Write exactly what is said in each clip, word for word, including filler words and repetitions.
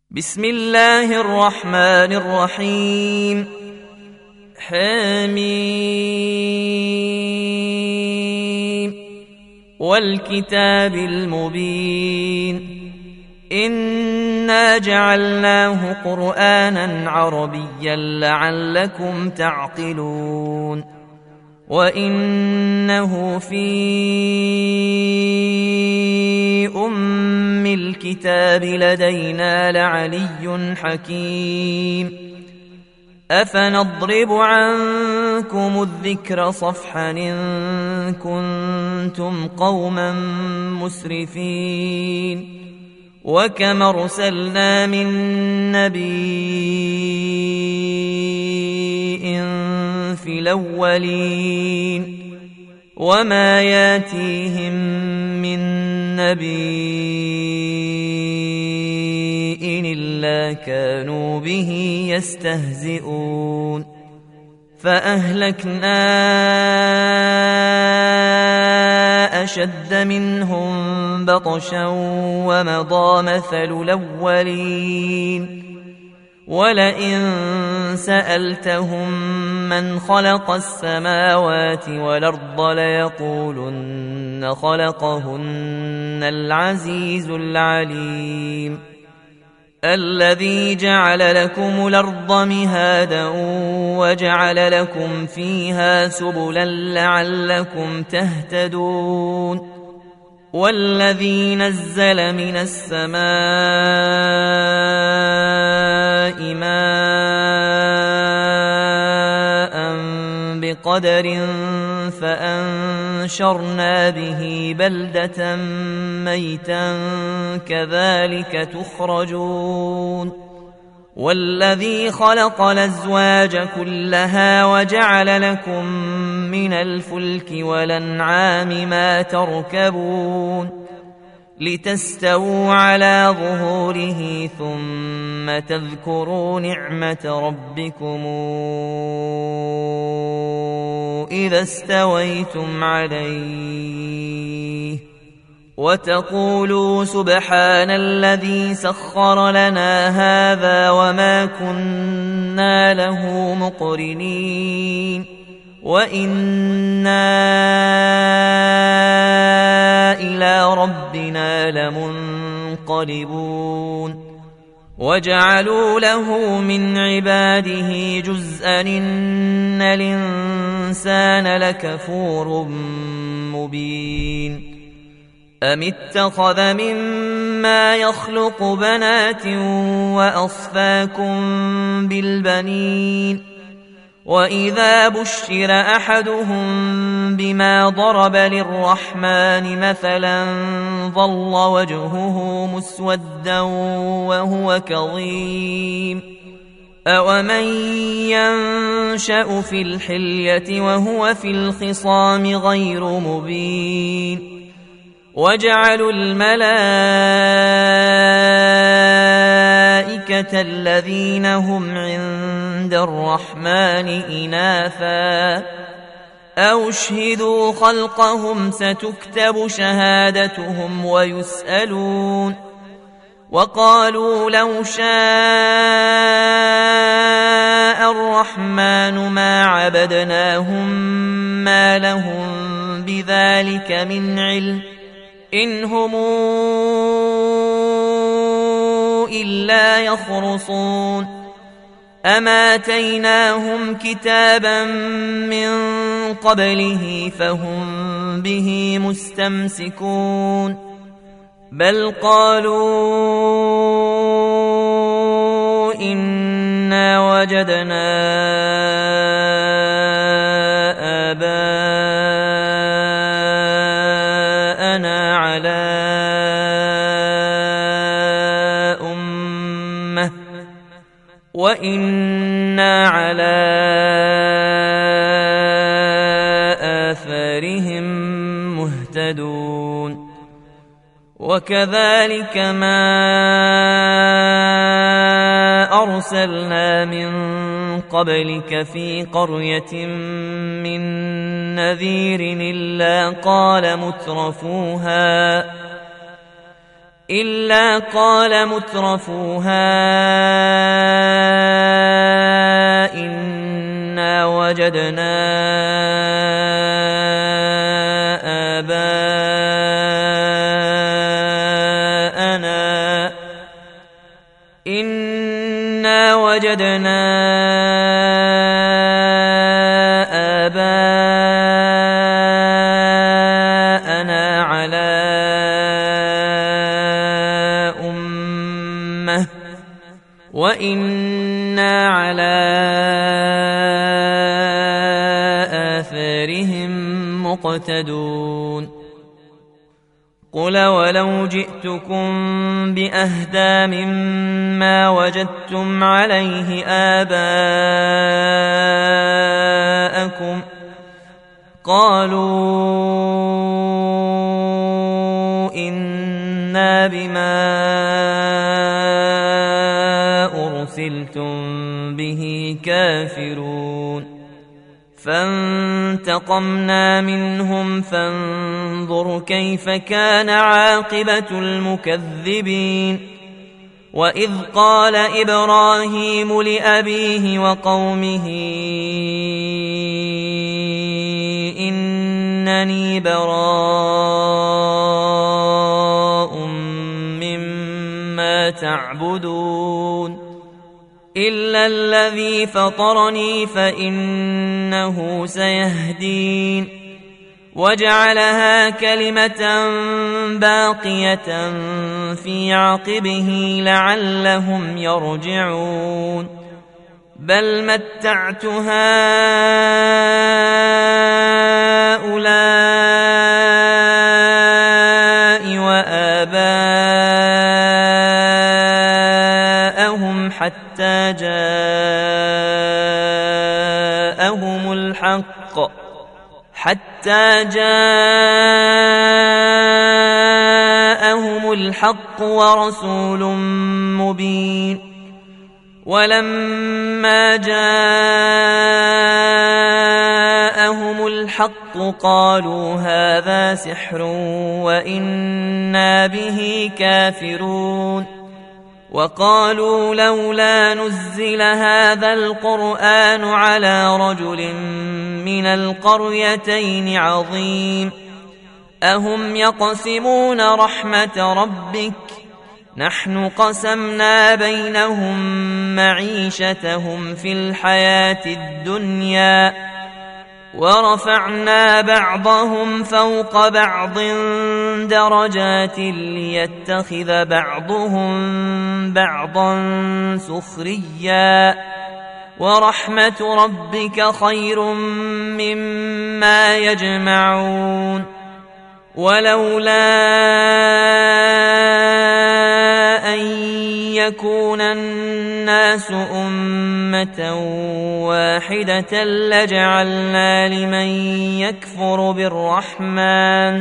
بسم الله الرحمن الرحيم. حميم والكتاب المبين إنا جعلناه قرآنا عربيا لعلكم تعقلون وإنه في أم الكتاب لدينا لعلي حكيم أفنضرب عنكم الذكر صفحا إن كنتم قوما مسرفين وكم أرسلنا من نبي في الأولين وما ياتيهم من نبي إلا كانوا به يستهزئون فأهلكنا أشد منهم بطشا ومضى مثل الأولين ولئن سألتهم من خلق السماوات والأرض ليقولن خلقهن العزيز العليم الذي جعل لكم الأرض مهادا وجعل لكم فيها سبلا لعلكم تهتدون والذي نزل من السماء ماء بقدر فأنشرنا به بلدة ميتا كذلك تخرجون والذي خلق الأزواج كلها وجعل لكم من الفلك والأنعام ما تركبون لتستووا على ظهوره ثم تذكروا نعمة ربكم إذا استويتم عليه وتقولوا سبحان الذي سخر لنا هذا وما كنا له مقرنين وإنا إلى ربنا لمنقلبون وجعلوا له من عباده جزءا إن الإنسان لكفور مبين أم اتخذ مما يخلق بنات وأصفاكم بالبنين وإذا بشر أحدهم بما ضرب للرحمن مثلا ظل وجهه مسودا وهو كظيم أومن ينشأ في الحلية وهو في الخصام غير مبين وجعلوا الملائكة الذين هم عند الرحمن إناثا أو اشهدوا خلقهم ستكتب شهادتهم ويسألون وقالوا لو شاء الرحمن ما عبدناهم ما لهم بذلك من علم إن هم إلا يخرصون أما آتيناهم كتابا من قبله فهم به مستمسكون بل قالوا إنا وجدنا آباءنا على أمة وإنا على آثارهم مهتدون وكذلك ما أرسلنا من قبلك في قرية من نذير إلا قال مترفوها إلا قال مترفوها إنا وجدنا آباءنا إنا وجدنا آباءنا على أمة وإنا على آثارهم مقتدون قل ولو جئتكم بأهدى مما وجدتم عليه آباءكم قالوا إنا بما أرسلتم به كافرون فانتقمنا منهم فانظر كيف كان عاقبة المكذبين وإذ قال إبراهيم لأبيه وقومه إنني براء مما تعبدون إلا الذي فطرني فإنه سيهدين وجعلها كلمة باقية في عقبه لعلهم يرجعون بل متعت هؤلاء وآباءهم حتى جاءهم الحق حتى جاءهم الحق ورسول مبين ولما جاءهم الحق قالوا هذا سحر وإنا به كافرون وقالوا لولا نزل هذا القرآن على رجل من القريتين عظيم أهم يقسمون رحمة ربك نحن قسمنا بينهم معيشتهم في الحياة الدنيا ورفعنا بعضهم فوق بعض درجات ليتخذ بعضهم بعضا سخريا ورحمة ربك خير مما يجمعون ولولا أن يكون الناس أمة واحدة لجعلنا لمن يكفر بالرحمن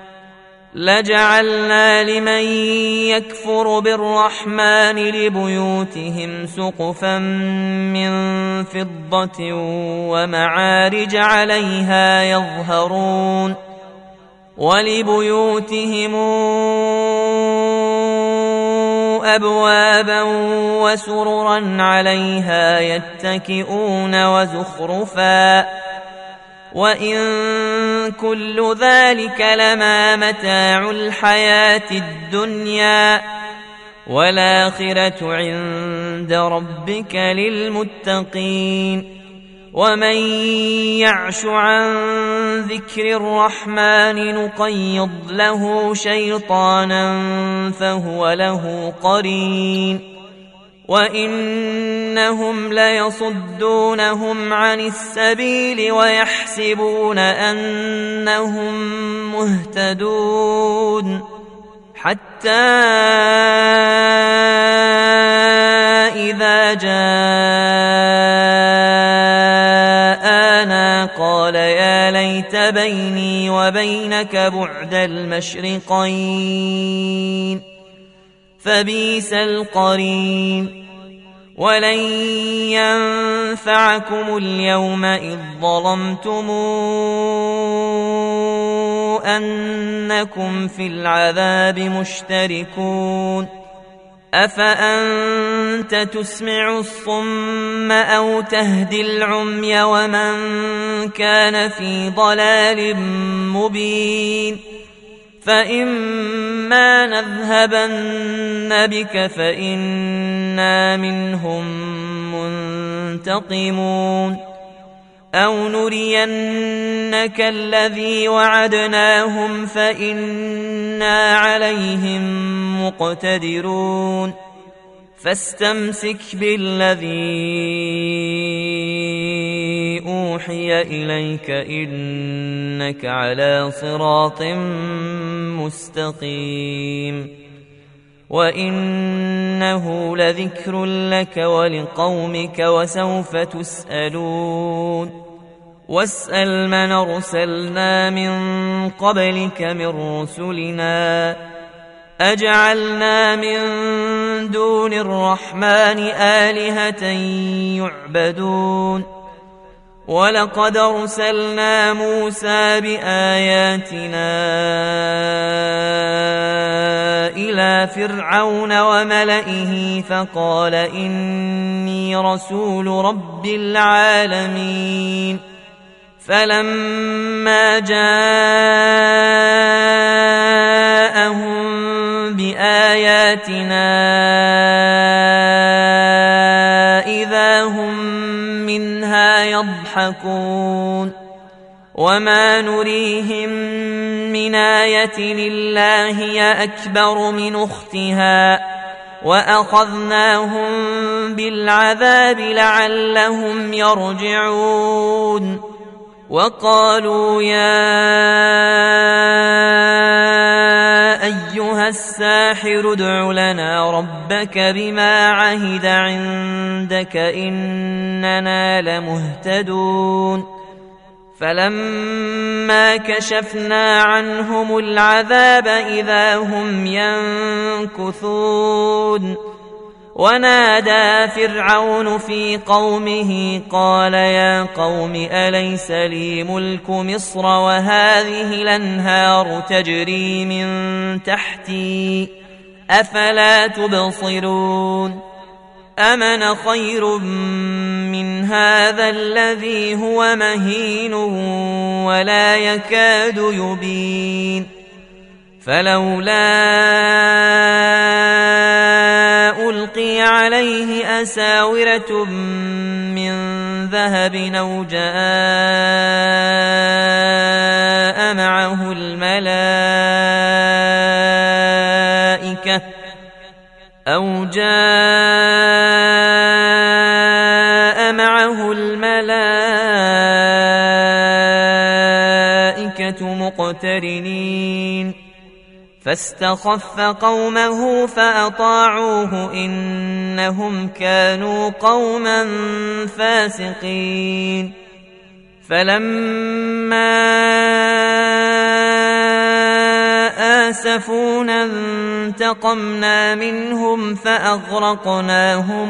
لجعلنا لمن يكفر بالرحمن لبيوتهم سقفا من فضة ومعارج عليها يظهرون ولبيوتهم أبوابا وسررا عليها يتكئون وزخرفا وإن كل ذلك لما متاع الحياة الدنيا والآخرة عند ربك للمتقين ومن يعش عن ذكر الرحمن نقيض له شيطانا فهو له قرين وإنهم ليصدونهم عن السبيل ويحسبون أنهم مهتدون حتى إذا جاءنا قال يا ليت بيني وبينك بعد المشرقين فبئس القرين ولن ينفعكم اليوم إذ ظلمتم أنكم في العذاب مشتركون أفأنت تسمع الصم أو تهدي العمي ومن كان في ضلال مبين فإما نذهبن بك فإنا منهم منتقمون أو نرينك الذي وعدناهم فإنا عليهم مقتدرون فاستمسك بالذي أوحي إليك إنك على صراط مستقيم وإنه لذكر لك ولقومك وسوف تسألون واسأل من أرسلنا من قبلك من رسلنا أجعلنا من دون الرحمن آلهة يعبدون ولقد أرسلنا موسى بآياتنا إلى فرعون وملئه فقال إني رسول رب العالمين فلما جاءهم بآياتنا إذا هم منها يضحكون وما نريهم من آية إلا هي أكبر من أختها وأخذناهم بالعذاب لعلهم يرجعون وقالوا يا أيها الساحر ادع لنا ربك بما عهد عندك إننا لمهتدون فلما كشفنا عنهم العذاب إذا هم ينكثون ونادى فرعون في قومه قال يا قوم أليس لي ملك مصر وهذه الأنهار تجري من تحتي أفلا تبصرون أمن خير من هذا الذي هو مهين ولا يكاد يبين فلولا ألقي عليه أساورة من ذهب أو جاء معه الملائكة أو جاء معه الملائكة مقترنين فاستخف قومه فأطاعوه إنهم كانوا قوما فاسقين فلما آسفونا انتقمنا منهم فأغرقناهم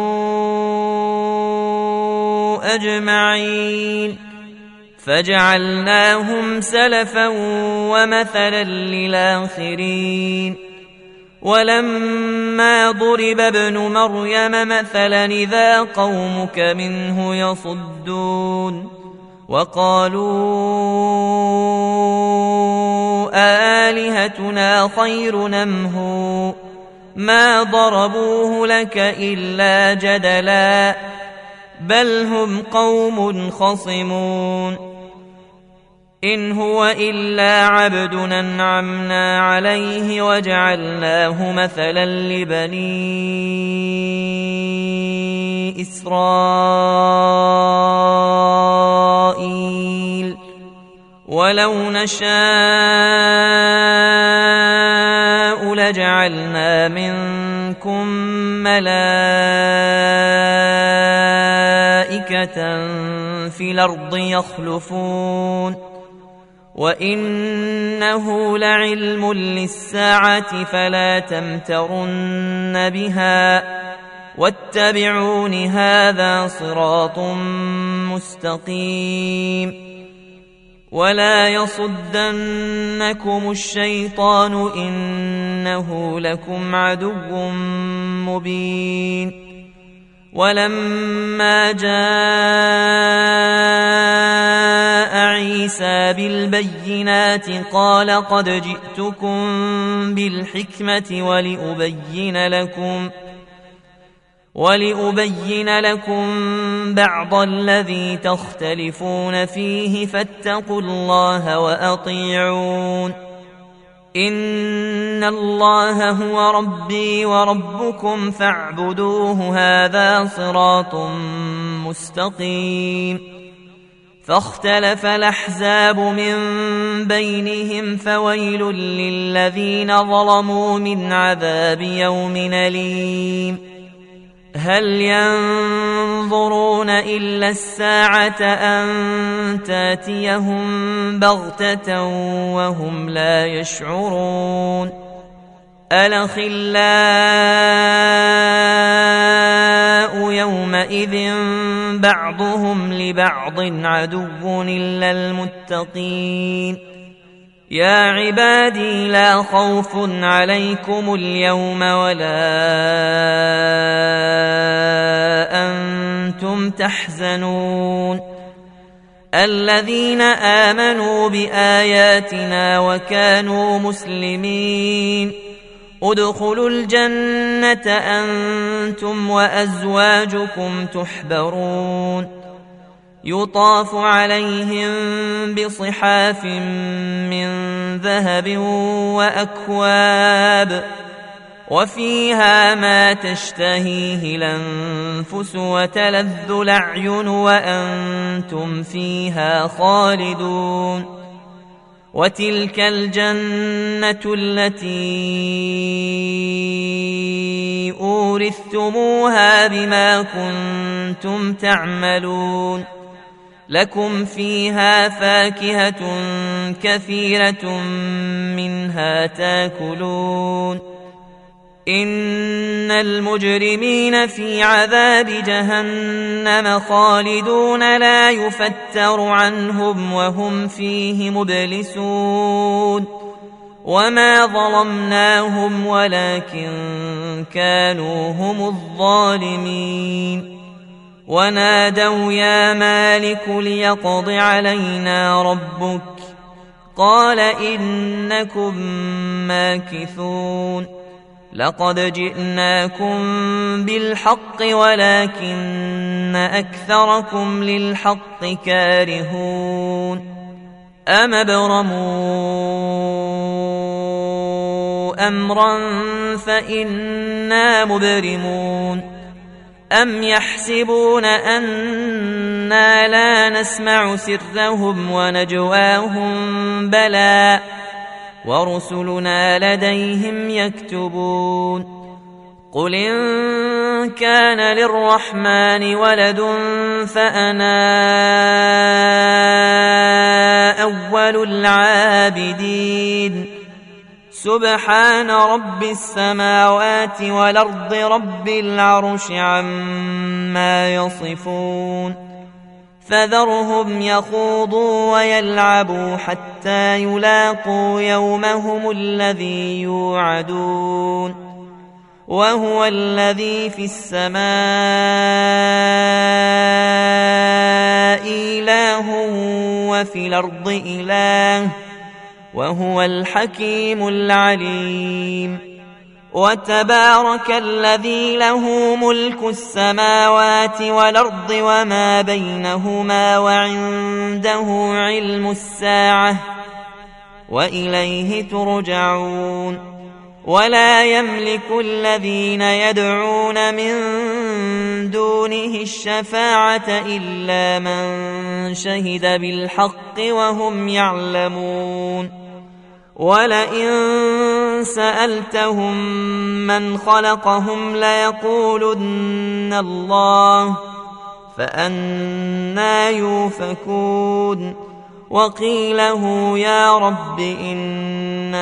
أجمعين فجعلناهم سلفا ومثلا للآخرين ولما ضرب ابن مريم مثلا إذا قومك منه يصدون وقالوا آلهتنا خير أم هو ما ضربوه لك إلا جدلا بل هم قوم خصمون إن هو إلا عبد أنعمنا عليه وجعلناه مثلا لبني إسرائيل ولو نشاء لجعلنا منكم ملائكة في الأرض يخلفون وإنه لعلم للساعة فلا تمترن بها واتبعون هذا صراط مستقيم ولا يصدنكم الشيطان إنه لكم عدو مبين ولما جاء عيسى بالبينات قال قد جئتكم بالحكمة ولأبين لكم ولأبين لكم بعض الذي تختلفون فيه فاتقوا الله وأطيعون إن الله هو ربي وربكم فاعبدوه هذا صراط مستقيم فاختلف الأحزاب من بينهم فويل للذين ظلموا من عذاب يوم أليم هل ينظرون إلا الساعة أن تاتيهم بغتة وهم لا يشعرون الأخلاء يومئذ بعضهم لبعض عدو إلا المتقين يا عبادي لا خوف عليكم اليوم ولا أنتم تحزنون الذين آمنوا بآياتنا وكانوا مسلمين ادخلوا الجنة أنتم وأزواجكم تحبرون يطاف عليهم بصحاف من ذهب وأكواب وفيها ما تشتهيه الأنفس وتلذ الأعين وأنتم فيها خالدون وتلك الجنة التي أورثتموها بما كنتم تعملون لكم فيها فاكهة كثيرة منها تاكلون إن المجرمين في عذاب جهنم خالدون لا يفتر عنهم وهم فيه مبلسون وما ظلمناهم ولكن كانوا هم الظالمين ونادوا يا مالك ليقض علينا ربك قال إنكم ماكثون لقد جئناكم بالحق ولكن أكثركم للحق كارهون أم ابرموا أمرا فإنا مبرمون أم يحسبون أنا لا نسمع سرهم ونجواهم بلى ورسلنا لديهم يكتبون قل إن كان للرحمن ولد فأنا أول العابدين سبحان رب السماوات والأرض رب العرش عما يصفون فذرهم يخوضوا ويلعبوا حتى يلاقوا يومهم الذي يوعدون وهو الذي في السماء إله وفي الأرض إله وهو الحكيم العليم وتبارك الذي له ملك السماوات والأرض وما بينهما وعنده علم الساعة وإليه ترجعون ولا يملك الذين يدعون من دونه الشفاعة إلا من شهد بالحق وهم يعلمون ولئن سألتهم من خلقهم ليقولن الله فأنى يؤفكون وقيله يا رب إن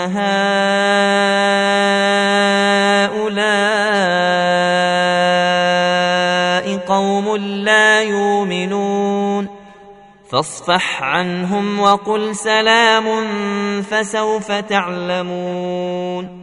هؤلاء قوم لا يؤمنون فاصفح عنهم وقل سلام فسوف تعلمون